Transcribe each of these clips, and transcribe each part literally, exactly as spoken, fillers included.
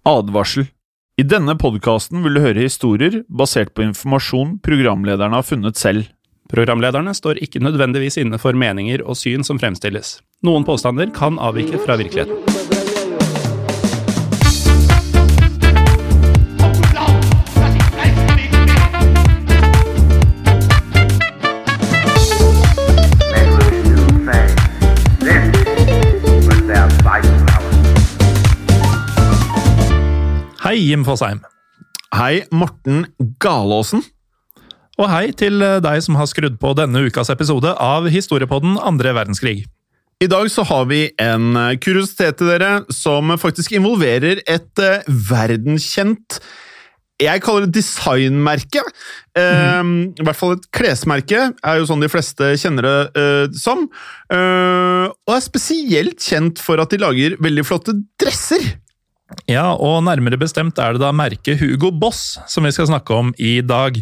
Advarsel. I denne podcasten vil du høre historier basert på informasjon programlederne har funnet selv. Programlederne står ikke nødvendigvis inne for meninger og syn som fremstilles. Noen påstander kan avvike fra virkeligheten. Hei, Jim Fosheim. Hei, Morten Galåsen. Og hei til deg som har skrudd på denne ukas episode av Historiepodden andre verdenskrig. I dag så har vi en kuriositet til dere som faktisk involverer et uh, verdenskjent, jeg kaller det designmerke, mm. uh, i hvert fall et klesmerke, er jo sånn de fleste kjenner det uh, som, uh, og er spesielt kjent for at de lager veldig flotte dresser. Ja, og nærmere bestemt er det da merket Hugo Boss som vi skal snakke om i dag.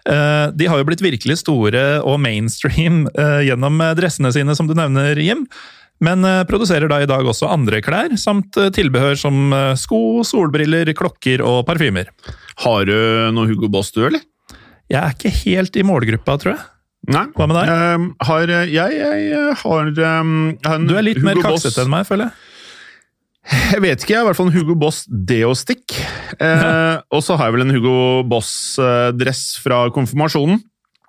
De har jo blitt virkelig store og mainstream gjennom dressene sine, som du nevner, Jim, men produserer da i dag også andre klær, samt tilbehør som sko, solbriller, klokker og parfymer. Har du noe Hugo Boss du, eller? Jeg er ikke helt i målgruppa, tror jeg. Nei. Hva med deg? Um, har, jeg, jeg har um, en Du er litt Hugo mer kakset enn meg, føler jeg. Jeg vet ikke, jeg har i hvert fall en Hugo Boss Deo-stick, eh, ja. Og så har jeg vel en Hugo Boss-dress fra konfirmasjonen.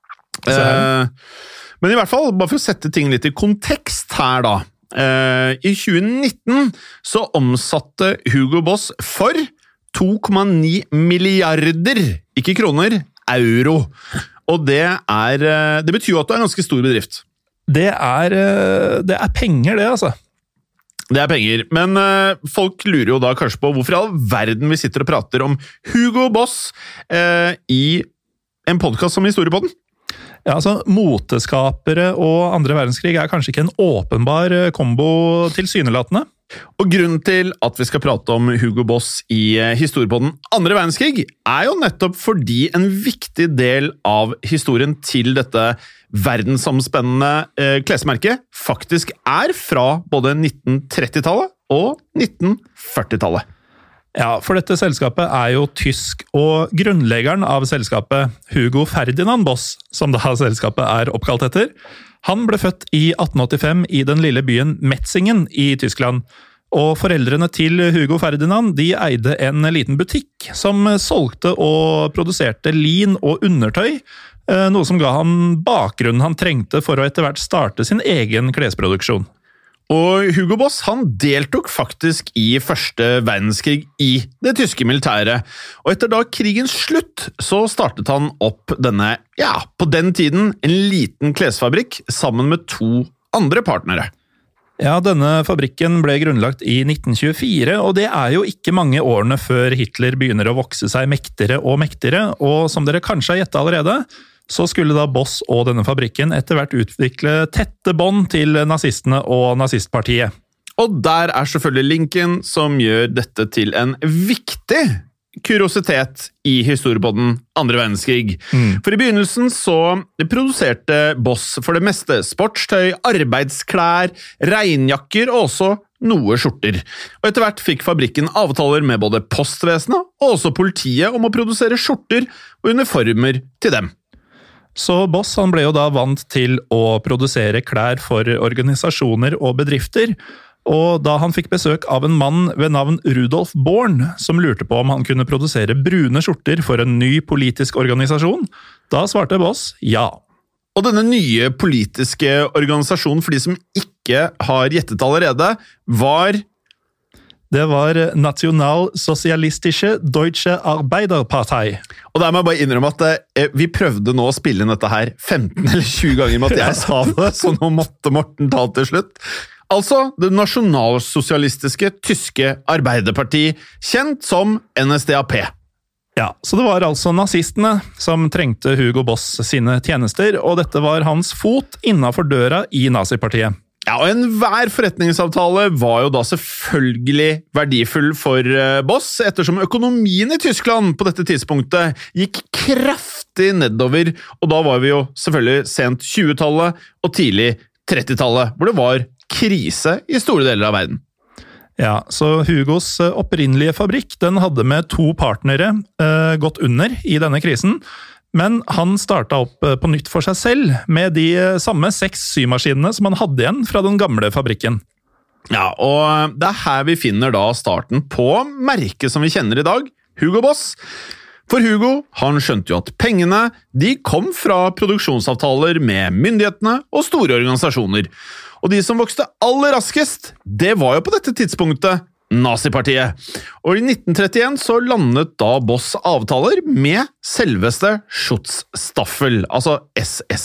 Eh, men i hvert fall, bare for å sette ting litt i kontekst her da, eh, i tjue nitten så omsatte Hugo Boss for to komma ni milliarder, ikke kroner, euro. Og det, er, det betyr jo at det er en ganske stor bedrift. Det er, det er penger det, altså. Det er penger, men uh, folk lurer jo da kanskje på hvorfor i all verden vi sitter og prater om Hugo Boss uh, i en podcast som Historiepodden. Ja, altså, moteskapere og andre verdenskrig er kanskje ikke en åpenbar kombo tilsynelatende. Og grunnen til at vi skal prate om Hugo Boss i Historiepodden andre verdenskrig er jo nettopp fordi en viktig del av historien til dette verdensomspennende eh, klesmerket faktisk er fra både nitten trettitallet og nitten førtitallet. Ja, for dette selskapet er jo tysk, og grunnleggeren av selskapet, Hugo Ferdinand Boss, som da selskapet er oppkalt etter, han ble født i atten åttifem i den lille byen Metzingen i Tyskland, og foreldrene til Hugo Ferdinand de eide en liten butikk som solgte og produserte lin og undertøy, noe som ga han bakgrunnen han trengte for å etter hvert starte sin egen klesproduksjon. Og Hugo Boss han deltok faktisk i første verdenskrig i det tyske militæret, og etter da krigens slutt så startet han opp denne, ja, på den tiden en liten klesfabrikk sammen med to andre partnere. Ja, denne fabrikken ble grunnlagt i nitten tjuefire, og det er jo ikke mange årene før Hitler begynner å vokse seg mektigere og mektigere, og som dere kanskje har gjettet allerede, så skulle da Boss og denne fabrikken etter hvert utvikle tette bånd til nazistene og nazistpartiet. Og der er selvfølgelig linken som gjør dette til en viktig kuriositet i Historiepodden andre verdenskrig. Mm. For i begynnelsen så produserte Boss for det meste sportstøy, arbeidsklær, regnjakker og også noe skjorter. Og etter hvert fikk fabrikken avtaler med både postvesenet og også politiet om å produsere skjorter og uniformer til dem. Så Boss han ble jo da vant til å produsere klær for organisasjoner og bedrifter, og da han fikk besøk av en mann ved navn Rudolf Born, som lurte på om han kunne produsere brune skjorter for en ny politisk organisasjon, da svarte Boss ja. Og denne nye politiske organisasjonen, for de som ikke har gjettet allerede, var... Det var Nationalsozialistische Deutsche Arbeiderpartei. Og der må jeg bare innrømme at eh, vi prøvde nå å spille inn dette her femten eller tjue ganger med at jeg sa det, så nå måtte Morten ta til slutt. Altså, det nasjonalsosialistiske tyske arbeiderparti, kjent som N S D A P. Ja, så det var altså nazistene som trengte Hugo Boss sine tjenester, og dette var hans fot innenfor døra i nazipartiet. Ja, og enhver forretningsavtale var jo da selvfølgelig verdifull for Boss, ettersom økonomien i Tyskland på dette tidspunktet gikk kraftig nedover, og da var vi jo selvfølgelig sent tjuetallet og tidlig trettitallet, hvor det var krise i store deler av verden. Ja, så Hugos opprinnelige fabrikk, den hadde med to partnere eh, gått under i denne krisen, men han startet opp på nytt for seg selv med de samme seks symaskinene som han hadde igjen fra den gamle fabrikken. Ja, og det er her vi finner da starten på merket som vi kjenner i dag, Hugo Boss. For Hugo, han skjønte jo at pengene, de kom fra produksjonsavtaler med myndighetene og store organisasjoner. Og de som vokste aller raskest, det var jo på dette tidspunktet Nazipartiet. Og i nitten trettien så landet da Boss avtaler med selveste Schutzstaffel, altså S S.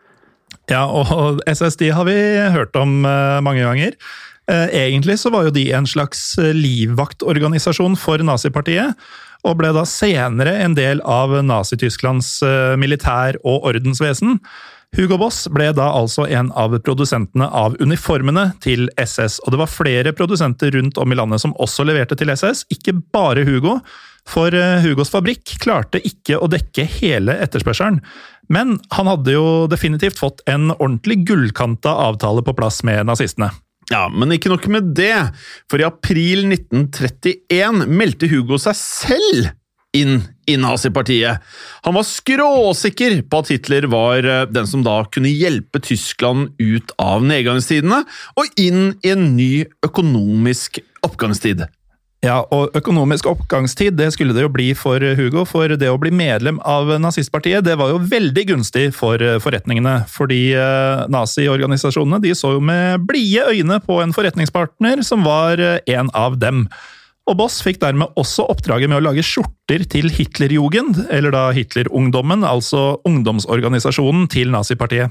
Ja, og S S de har vi hørt om mange ganger. Egentlig så var jo de en slags livvaktorganisasjon for Nazipartiet, og ble da senere en del av Nazi-Tysklands militær- og ordensvesen. Hugo Boss ble da altså en av produsentene av uniformene til S S, og det var flere produsenter rundt om i landet som også leverte til S S, ikke bare Hugo, for Hugos fabrikk klarte ikke å dekke hele etterspørselen. Men han hadde jo definitivt fått en ordentlig gullkanta avtale på plass med nazistene. Ja, men ikke nok med det, for i april nitten trettien meldte Hugo seg selv inn i Nazipartiet. Han var skråsikker på at Hitler var den som da kunne hjelpe Tyskland ut av nedgangstidene og inn i en ny økonomisk oppgangstid. Ja, og økonomisk oppgangstid, det skulle det jo bli for Hugo, for det å bli medlem av nazistpartiet, det var jo veldig gunstig for forretningene, fordi nazi-organisasjonene, de så jo med blide øyne på en forretningspartner som var en av dem. Og Boss fikk dermed også oppdraget med å lage skjorter til Hitlerjugend, eller da Hitlerungdommen, altså ungdomsorganisasjonen til nazipartiet.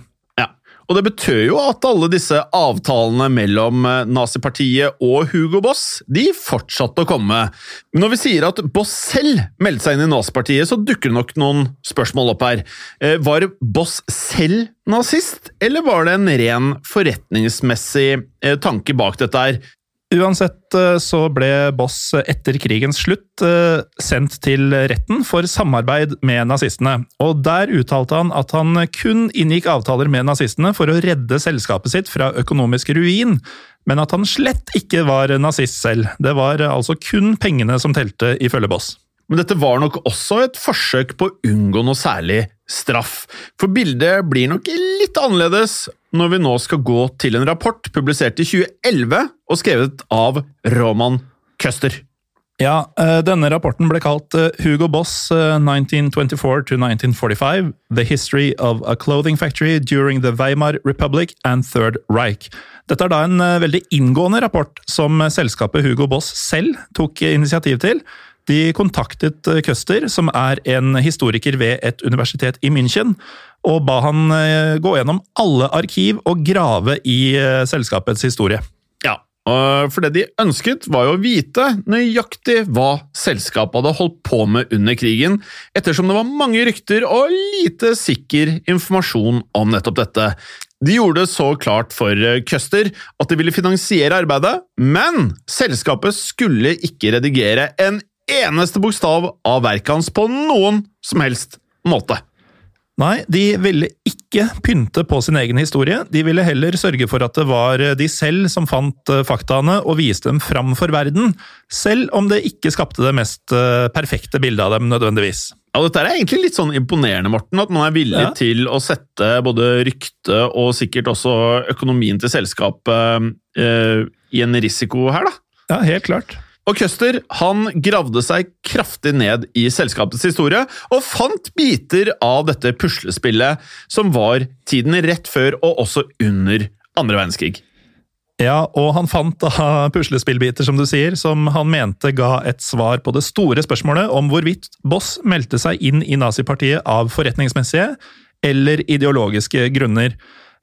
Og det betød jo at alle disse avtalene mellom Nazipartiet og Hugo Boss, de fortsatte å komme. Men når vi sier at Boss selv meldte seg inn i Nazipartiet, så dukker det nok noen spørsmål opp her. Var Boss selv nazist, eller var det en ren forretningsmessig tanke bak dette her? Uansett så ble Boss etter krigens slutt sendt til retten for samarbeid med nazistene, og der uttalte han at han kun inngikk avtaler med nazistene for å redde selskapet sitt fra økonomisk ruin, men at han slett ikke var nazist selv. Det var altså kun pengene som telte ifølge Boss. Men dette var nok også et forsøk på å unngå noe særlig straff, for bildet blir nok litt annerledes når vi nå skal gå til en rapport publisert i tjue elleve og skrevet av Roman Köster. Ja, denne rapporten ble kalt Hugo Boss nineteen twenty-four to nineteen forty-five, The History of a Clothing Factory During the Weimar Republic and Third Reich. Dette er da en veldig inngående rapport som selskapet Hugo Boss selv tok initiativ til. De kontaktet Köster, som er en historiker ved et universitet i München, og ba han gå gjennom alle arkiv og grave i selskapets historie. Ja, for det de ønsket var jo å vite nøyaktig hva selskapet hadde holdt på med under krigen, ettersom det var mange rykter og lite sikker informasjon om nettopp dette. De gjorde det så klart for Köster at de ville finansiere arbeidet, men selskapet skulle ikke redigere en eneste bokstav av verket hans på noen som helst måte. Nei, de ville ikke pynte på sin egen historie, de ville heller sørge for at det var de selv som fant faktaene og viste dem fram for verden, selv om det ikke skapte det mest perfekte bildet av dem nødvendigvis. Ja, dette er egentlig litt sånn imponerende, Morten, at man er villig ja. til å sette både rykte og sikkert også økonomien til selskapet eh, i en risiko her, da. Ja, helt klart. Og Köster, han gravde seg kraftig ned i selskapets historie, og fant biter av dette puslespillet som var tiden rett før og også under andre verdenskrig. Ja, og han fant da puslespillbiter, som du sier, som han mente ga et svar på det store spørsmålet om hvorvidt Boss meldte seg inn i nazipartiet av forretningsmessige eller ideologiske grunner.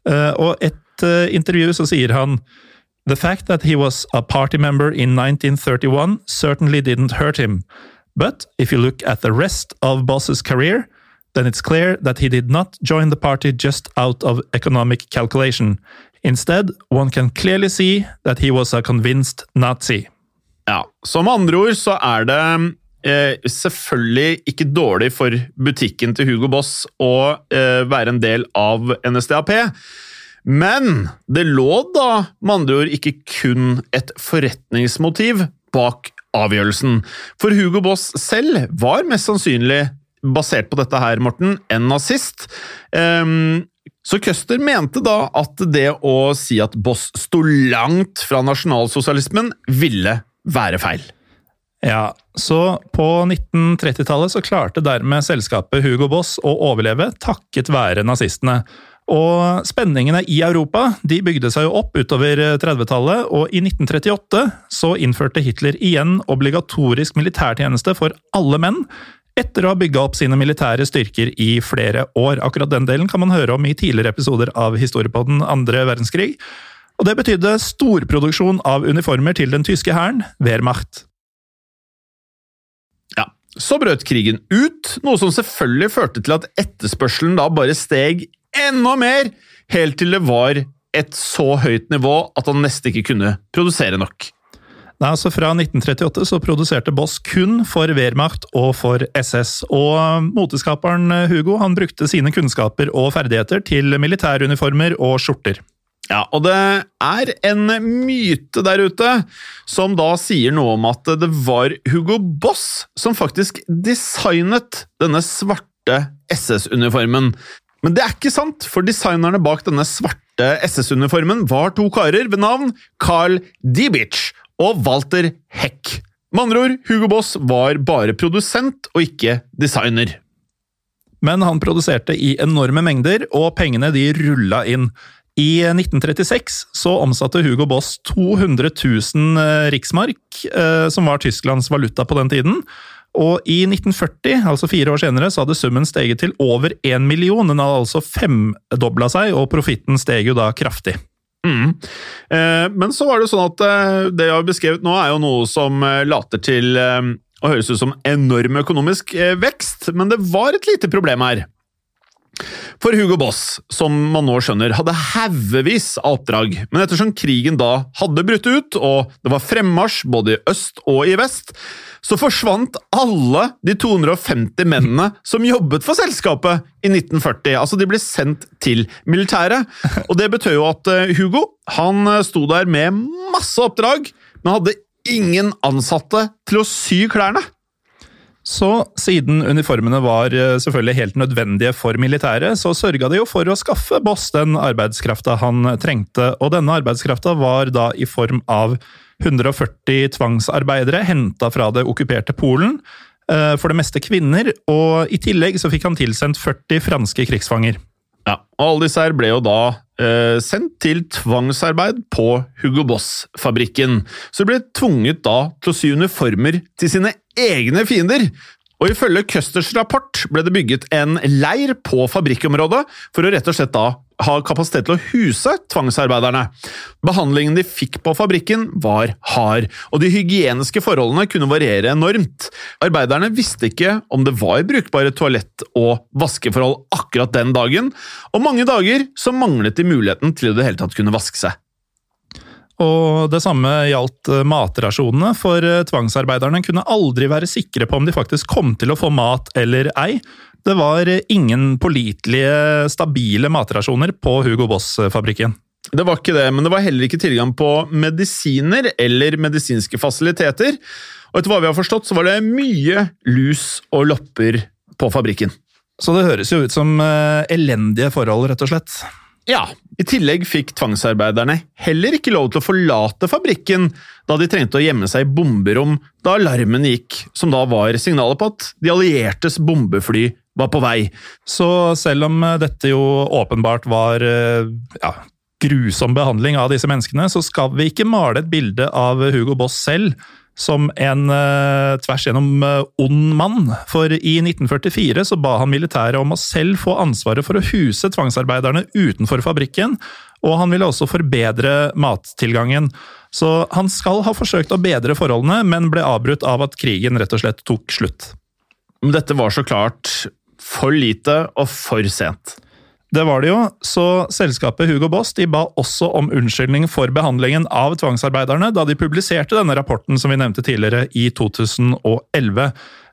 Og et intervju så sier han: The fact that he was a party member in nineteen thirty-one certainly didn't hurt him. But if you look at the rest of Boss's career, then it's clear that he did not join the party just out of economic calculation. Instead, one can clearly see that he was a convinced Nazi. Ja, som andre ord så er det eh, selvfølgelig ikke dårlig for butikken til Hugo Boss å eh, være en del av N S D A P. Men det lå da, med andre ord, ikke kun et forretningsmotiv bak avgjørelsen. For Hugo Boss selv var mest sannsynlig, basert på dette her, Morten, en nazist. Um, Så Custer mente da at det å si at Boss sto langt fra nasjonalsosialismen ville være feil. Ja, så på nitten trettitallet så klarte dermed selskapet Hugo Boss å overleve takket være nazistene. Og spenningene i Europa, de bygde seg jo opp utover trettitallet, og i nitten trettiåtte så innførte Hitler igjen obligatorisk militærtjeneste for alle menn, etter å ha bygget opp sine militære styrker i flere år. Akkurat den delen kan man høre om i tidligere episoder av Historiepodden andre verdenskrig. Og det betydde storproduksjon av uniformer til den tyske hæren, Wehrmacht. Ja, så brøt krigen ut, noe som selvfølgelig førte til at etterspørselen da bare steg enda mer, helt til det var et så høyt nivå at han nesten ikke kunne produsere nok. Nei, altså Fra nitten trettiåtte så produserte Boss kun for Wehrmacht og for S S, og moteskaperen Hugo han brukte sine kunnskaper og ferdigheter til militæruniformer og skjorter. Ja, og det er en myte der ute som da sier noe om at det var Hugo Boss som faktisk designet denne svarte S S-uniformen. Men det er ikke sant, for designerne bak denne svarte S S-uniformen var to karer ved navn Carl Diebitsch og Walter Heck. Med andre ord, Hugo Boss var bare produsent og ikke designer. Men han produserte i enorme mengder, og pengene de rullet inn. I nitten trettiseks så omsatte Hugo Boss to hundre tusen riksmark, som var Tysklands valuta på den tiden. Og i nitten førti, altså fire år senere, så hadde summen steget til over en million. Den hadde altså femdoblet seg, og profitten steg jo da kraftig. Mm. Eh, men så var det sånn at eh, det jeg har beskrevet nå er jo noe som eh, later til eh, å høres ut som enorm økonomisk eh, vekst, men det var et lite problem her. For Hugo Boss, som man nå skjønner, hadde haugevis av oppdrag, men ettersom krigen da hadde brutt ut, og det var fremmarsj både i øst og i vest, så forsvant alle de to hundre og femti mennene som jobbet for selskapet i nitten førti. Altså, de ble sendt til militæret, og det betød jo at Hugo, han sto der med masse oppdrag, men hadde ingen ansatte til å sy klærne. Så siden uniformene var selvfølgelig helt nødvendige for militæret, så sørget de jo for å skaffe Boss den arbeidskrafta han trengte, og denne arbeidskrafta var da i form av hundre og førti tvangsarbeidere hentet fra det okkuperte Polen, for det meste kvinner, og i tillegg så fikk han tilsendt førti franske krigsfanger. Ja, og alle disse her ble jo da eh, sendt til tvangsarbeid på Hugo Boss-fabrikken, så de ble tvunget da til å sy uniformer til sine egne fiender. Og ifølge Custers rapport ble det bygget en leir på fabrikkområdet for å rett og slett da ha kapasitet til å huse tvangsarbeiderne. Behandlingen de fikk på fabrikken var hard, og de hygieniske forholdene kunne variere enormt. Arbeiderne visste ikke om det var brukbare toalett- og vaskeforhold akkurat den dagen, og mange dager så manglet de muligheten til å det hele tatt kunne vaske seg. Og det samme gjaldt matrasjonene, for tvangsarbeiderne kunne aldri være sikre på om de faktisk kom til å få mat eller ei. Det var ingen pålitelige, stabile matrasjoner på Hugo Boss-fabrikken. Det var ikke det, men det var heller ikke tilgang på medisiner eller medisinske fasiliteter. Og etter hva vi har forstått, så var det mye lus og lopper på fabrikken. Så det høres jo ut som elendige forhold, rett og slett. Ja, i tillegg fikk tvangsarbeiderne heller ikke lov til å forlate fabrikken da de trengte å gjemme seg i bomberom da alarmen gikk, som da var signalet på at de alliertes bombefly var på vei. Så selv om dette jo åpenbart var ja, grusom behandling av disse menneskene, så skal vi ikke male et bilde av Hugo Boss selv som en uh, tvers gjennom uh, ond mann, for i nitten førtifire så ba han militæret om å selv få ansvaret for å huse tvangsarbeiderne utenfor fabrikken, og han ville også forbedre mattilgangen. Så han skal ha forsøkt å bedre forholdene, men ble avbrutt av at krigen rett og slett tok slutt. Men dette var så klart for lite og for sent. Det var det jo, så selskapet Hugo Boss de ba også om unnskyldning for behandlingen av tvangsarbeiderne da de publiserte denne rapporten som vi nevnte tidligere i to tusen og elleve.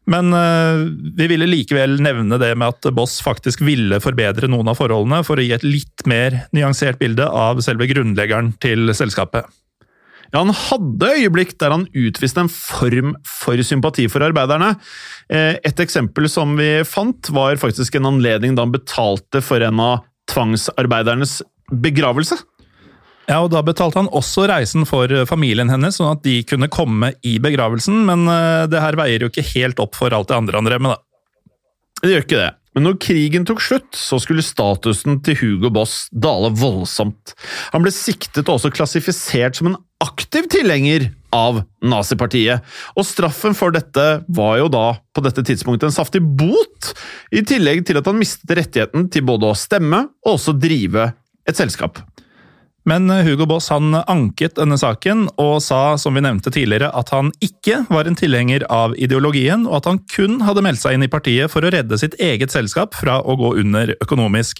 Men uh, vi ville likevel nevne det med at Boss faktisk ville forbedre noen av forholdene for å gi et litt mer nyansert bilde av selve grunnleggeren til selskapet. Ja, han hadde øyeblikk der han utviste en form for sympati for arbeiderne. Et eksempel som vi fant var faktisk en anledning da han betalte for en av tvangsarbeidernes begravelse. Ja, og da betalte han også reisen for familien hennes, sånn at de kunne komme i begravelsen, men det her veier jo ikke helt opp for alt det andre han drev med, da. Det gjør ikke det. Men når krigen tok slutt, så skulle statusen til Hugo Boss dale voldsomt. Han ble siktet og også klassifisert som en aktiv tilhenger av nazipartiet. Og straffen for dette var jo da på dette tidspunktet en saftig bot, i tillegg til at han mistet rettigheten til både å stemme og også drive et selskap. Men Hugo Boss han anket denne saken og sa, som vi nevnte tidligere, at han ikke var en tilhenger av ideologien, og at han kun hadde meldt seg inn i partiet for å redde sitt eget selskap fra å gå under økonomisk.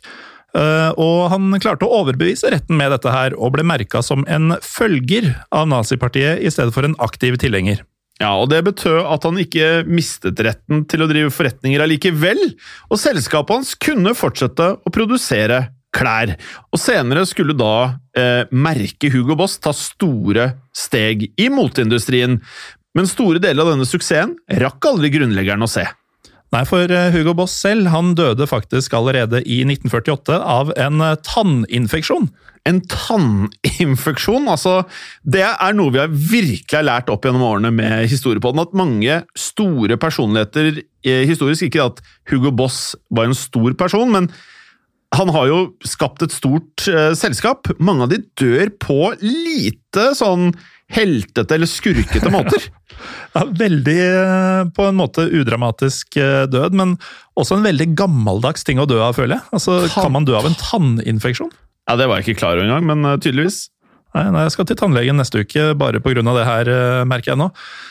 Og han klarte å overbevise retten med dette her, og ble merket som en følger av nazipartiet i stedet for en aktiv tilhenger. Ja, og det betød at han ikke mistet retten til å drive forretninger allikevel, og selskapet hans kunne fortsette å produsere klær. Og senere skulle da eh, merke Hugo Boss ta store steg i moteindustrien, men store deler av denne suksessen rakk aldri grunnleggeren å se. Nei, for Hugo Boss selv, han døde faktisk allerede i nitten førtiåtte av en tanninfeksjon. En tanninfeksjon? Altså, det er noe vi har virkelig lært opp gjennom årene med historiepodden, at mange store personligheter, historisk ikke at Hugo Boss var en stor person, men han har jo skapt et stort eh, selskap. Mange av de dør på lite sånn heltete eller skurkete måter. Ja, veldig på en måte udramatisk død, men også en veldig gammeldags ting å dø av, føler jeg. Altså, kan man dø av en tanninfeksjon? Ja, det var jeg ikke klar over engang, men uh, tydeligvis. Nei, nei, jeg skal til tannlegen neste uke, bare på grunn av det her, uh, merker jeg nå.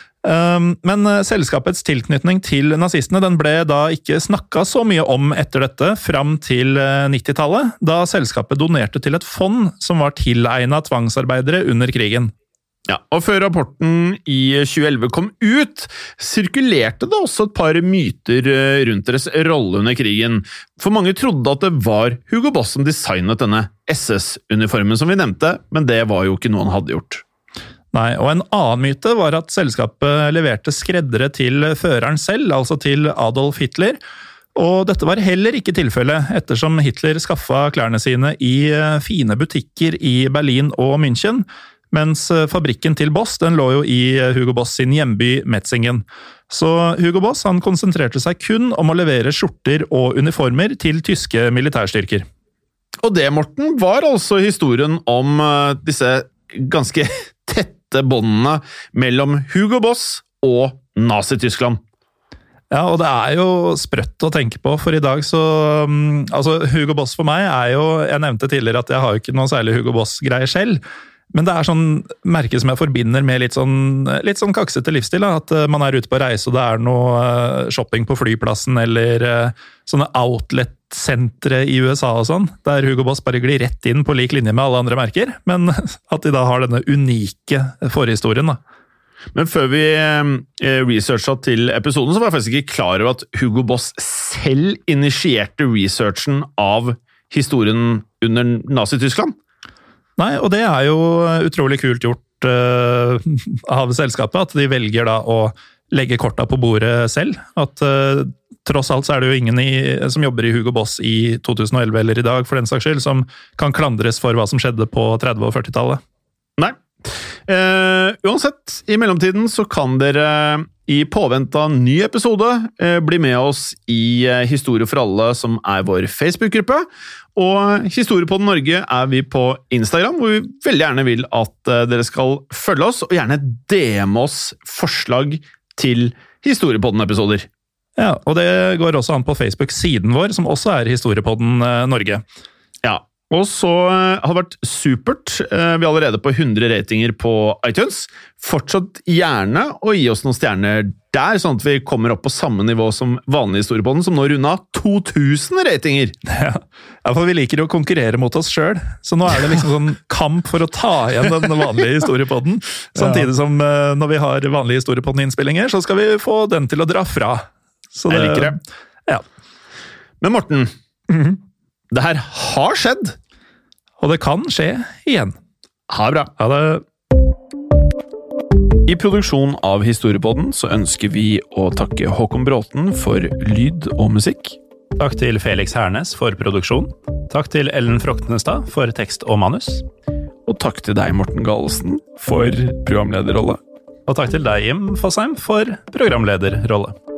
Men selskapets tilknytning til nazistene den ble da ikke snakket så mye om etter dette, fram til nittitallet, da selskapet donerte til et fond som var tilegnet tvangsarbeidere under krigen. Ja, og før rapporten i tjue elleve kom ut, sirkulerte det også et par myter rundt deres rolle under krigen. For mange trodde at det var Hugo Boss som designet denne S S-uniformen som vi nevnte, men det var jo ikke noe han hadde gjort. Nei, og en annen myte var at selskapet leverte skreddere til føreren selv, altså til Adolf Hitler, og dette var heller ikke tilfellet, ettersom Hitler skaffet klærne sine i fine butikker i Berlin og München, mens fabrikken til Boss den lå jo i Hugo Boss sin hjemby Metzingen. Så Hugo Boss han konsentrerte seg kun om å levere skjorter og uniformer til tyske militærstyrker. Og det, Morten, var altså historien om disse ganske tette båndene mellom Hugo Boss og Nazi-Tyskland. Ja, og det er jo sprøtt å tenke på, for i dag så... Altså, Hugo Boss for meg er jo... Jeg nevnte tidligere at jeg har jo ikke noe særlig Hugo Boss-greier selv, men det er sånn merke som jeg forbinder med litt sånn, litt sånn kaksete livsstil, da. At man er ute på reise, og det er noe shopping på flyplassen, eller sånne outlet-sentre i U S A og sånn, der Hugo Boss bare glir rett inn på lik linje med alle andre merker, men at de da har denne unike forhistorien, da. Men før vi researchet til episoden, så var jeg faktisk ikke klar over at Hugo Boss selv initierte researchen av historien under Nazi-Tyskland. Nei, og det er jo utrolig kult gjort uh, av selskapet, at de velger da å legge korta på bordet selv. At uh, tross alt så er det jo ingen i, som jobber i Hugo Boss i to tusen og elleve eller i dag, for den saks skyld, som kan klandres for hva som skjedde på tretti- og førtitallet. Nei. Uh, uansett, i mellomtiden så kan dere i påvente av en ny episode uh, bli med oss i uh, Historie for alle, som er vår Facebook-gruppe. Og Historiepodden Norge er vi på Instagram, hvor vi veldig gjerne vil at uh, dere skal følge oss, og gjerne D M oss forslag til Historiepodden-episoder. Ja, og det går også an på Facebook-siden vår, som også er Historiepodden uh, Norge. Ja, og så har det vært supert. Vi er allerede på hundre ratinger på iTunes. Fortsatt gjerne å gi oss noen stjerner der, sånn at vi kommer opp på samme nivå som vanlig Historiepodden, som nå rundet to tusen ratinger. Ja, for vi liker å konkurrere mot oss selv, så nå er det liksom sånn kamp for å ta igjen den vanlige Historiepodden. Samtidig som når vi har vanlige Historiepodden-innspillinger, så skal vi få den til å dra fra. Så Jeg liker det. Ja. Men Morten, Mhm. det her har skjedd. Og det kan skje igjen. Ha det bra. Ja, det... I produksjon av Historiepodden så ønsker vi å takke Håkon Bråten for lyd og musikk. Takk til Felix Hernes for produksjon. Takk til Ellen Froktenestad for tekst og manus. Og takk til deg, Morten Galesen, for programlederrolle. Og takk til deg, Jim Fosheim, for programlederrolle.